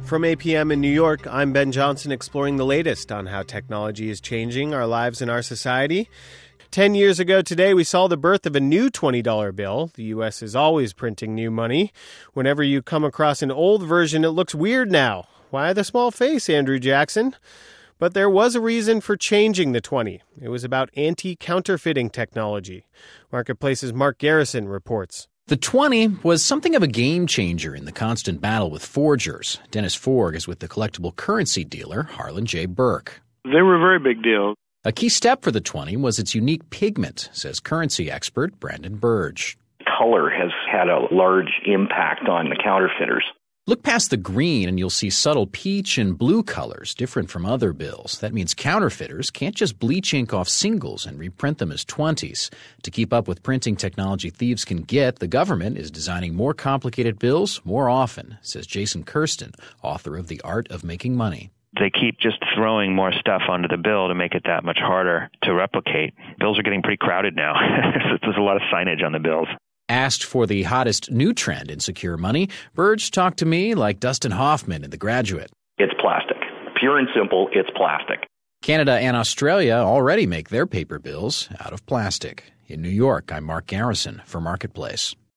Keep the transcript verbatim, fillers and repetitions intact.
From A P M in New York, I'm Ben Johnson, exploring the latest on how technology is changing our lives and our society. Ten years ago today, we saw the birth of a new twenty dollar bill. The U S is always printing new money. Whenever you come across an old version, it looks weird now. Why the small face, Andrew Jackson? But there was a reason for changing the twenty. It was about anti-counterfeiting technology. Marketplace's Mark Garrison reports. The twenty was something of a game changer in the constant battle with forgers. Dennis Forg is with the collectible currency dealer Harlan J. Burke. They were a very big deal. A key step for the twenty was its unique pigment, says currency expert Brandon Burge. Color has had a large impact on the counterfeiters. Look past the green and you'll see subtle peach and blue colors different from other bills. That means counterfeiters can't just bleach ink off singles and reprint them as twenties. To keep up with printing technology thieves can get, the government is designing more complicated bills more often, says Jason Kirsten, author of The Art of Making Money. They keep just throwing more stuff onto the bill to make it that much harder to replicate. Bills are getting pretty crowded now. There's a lot of signage on the bills. Asked for the hottest new trend in secure money, Burge talked to me like Dustin Hoffman in The Graduate. It's plastic. Pure and simple, it's plastic. Canada and Australia already make their paper bills out of plastic. In New York, I'm Mark Garrison for Marketplace.